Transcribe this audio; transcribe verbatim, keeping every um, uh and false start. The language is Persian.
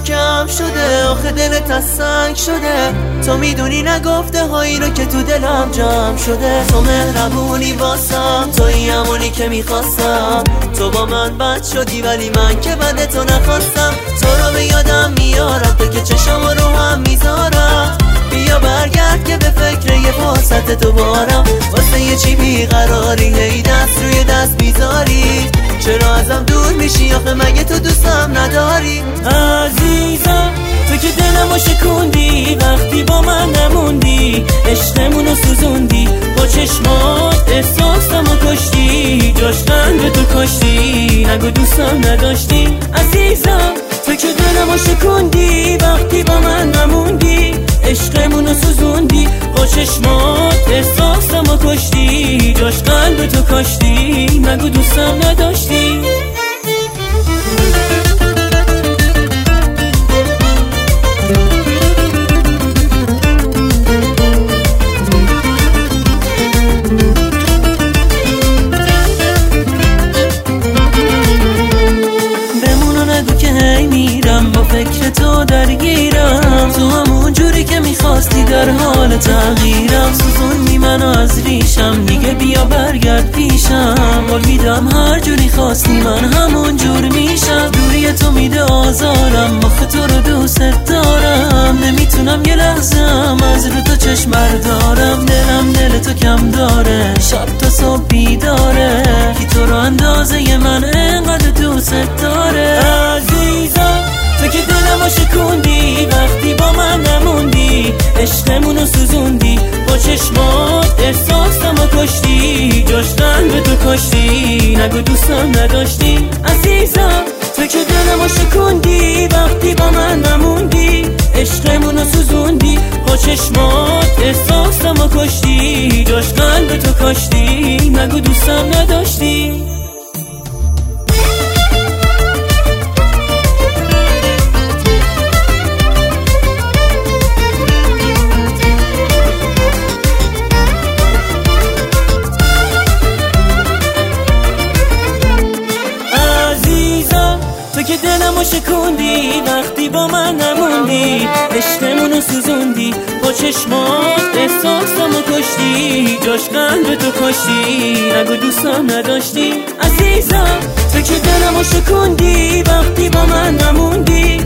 کم شده، آخه دلت از سنگ شده. تو میدونی نگفته هایی رو که تو دلم جمع شده. تو مهربونی واسم، توی همونی که میخواستم. تو با من بد شدی ولی من که بد تو نخواستم. تو رو به یادم میارم، تو که چشم رو هم میذارم. بیا برگرد که به فکر یه فرصت تو بارم. واسه یه چی بیقراری، هی دست روی دست بیزاری. چرا ازم دور میشی آخه مگه تو دوستم نداری؟ عزیزم تو که دلمو شکوندی، وقتی با من نموندی. عشقمونو سوزوندی، با چشمات احساسمو کشتی. جاش قلب تو کاشتی، نگو دوستم نداشتی. عزیزم تو که دلمو شکوندی، وقتی با من نموندی. عشقمونو سوزوندی، با چشمات احساسمو کشتی. جاش قلب تو کاشتی، نگو دوستم نداشتی. با فکر تو درگیرم، تو همون جوری که میخواستی در حال تغییرم. سوزوندی منو از ریشم، دیگه بیا برگرد پیشم. قول میدم هر جوری خواستی من همون جور میشم. دوری تو میده آزارم، آخه تو رو دوست دارم. نمیتونم یه لحظم از رو تو چشم بردارم. دلم دل تو کم داره، شب تا صبح بیداره. کی تو رو اندازه من انقدر دوست داره؟ عزیزم تو که دلمو شکوندی، وقتی با من نموندی. عشقمونو سوزوندی، با چشمات احساسمو کشتی. جاش قلب تو کاشتی، نگو دوستم نداشتی. عزیزم تو که دلمو شکوندی، وقتی با من نموندی. عشقمونو سوزوندی، با چشمات احساسمو کشتی. جاش قلب تو کاشتی، نگو دوستم نداشتی. تو که دلمو شکوندی، وقتی با من نموندی. عشقمونو سوزوندی، با چشمات احساسمو کشتی. جاش قلب تو کاشتی، نگو دوستم نداشتی. عزیزم تو که دلمو شکوندی، وقتی با من نموندی.